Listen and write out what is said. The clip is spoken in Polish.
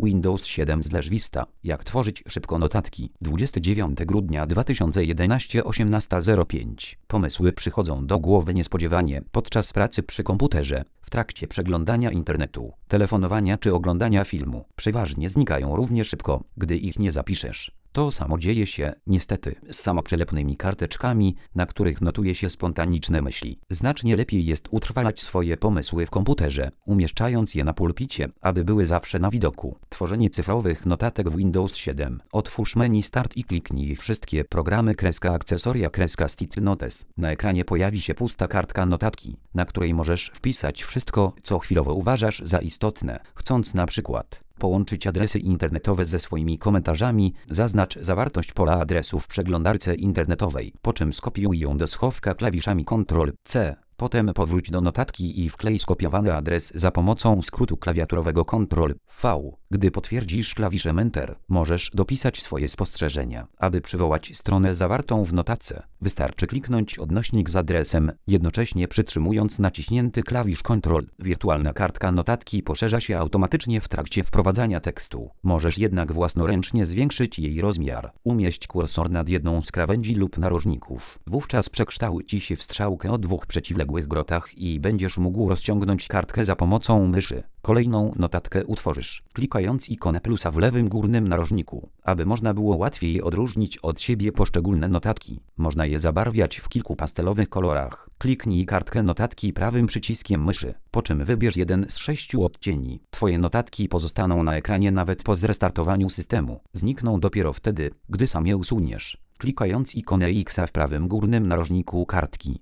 Windows 7/Vista. Jak tworzyć szybko notatki. 29 grudnia 2011 18:05. Pomysły przychodzą do głowy niespodziewanie podczas pracy przy komputerze, w trakcie przeglądania internetu, telefonowania czy oglądania filmu. Przeważnie znikają równie szybko, gdy ich nie zapiszesz. To samo dzieje się, niestety, z samoprzelepnymi karteczkami, na których notuje się spontaniczne myśli. Znacznie lepiej jest utrwalać swoje pomysły w komputerze, umieszczając je na pulpicie, aby były zawsze na widoku. Tworzenie cyfrowych notatek w Windows 7. Otwórz menu Start i kliknij wszystkie programy akcesoria Sticky Notes. Na ekranie pojawi się pusta kartka notatki, na której możesz wpisać wszystko, co chwilowo uważasz za istotne. Chcąc na przykład połączyć adresy internetowe ze swoimi komentarzami, zaznacz zawartość pola adresu w przeglądarce internetowej, po czym skopiuj ją do schowka klawiszami Ctrl+C. Potem powróć do notatki i wklej skopiowany adres za pomocą skrótu klawiaturowego Ctrl+V. Gdy potwierdzisz klawiszem Enter, możesz dopisać swoje spostrzeżenia. Aby przywołać stronę zawartą w notatce, wystarczy kliknąć odnośnik z adresem, jednocześnie przytrzymując naciśnięty klawisz Ctrl. Wirtualna kartka notatki poszerza się automatycznie w trakcie wprowadzania tekstu. Możesz jednak własnoręcznie zwiększyć jej rozmiar. Umieść kursor nad jedną z krawędzi lub narożników. Wówczas przekształci się w strzałkę o dwóch przeciwległych grotach i będziesz mógł rozciągnąć kartkę za pomocą myszy. Kolejną notatkę utworzysz, klikając ikonę plusa w lewym górnym narożniku, aby można było łatwiej odróżnić od siebie poszczególne notatki. Można je zabarwiać w kilku pastelowych kolorach. Kliknij kartkę notatki prawym przyciskiem myszy, po czym wybierz jeden z 6 odcieni. Twoje notatki pozostaną na ekranie nawet po zrestartowaniu systemu. Znikną dopiero wtedy, gdy sam je usuniesz, klikając ikonę X w prawym górnym narożniku kartki.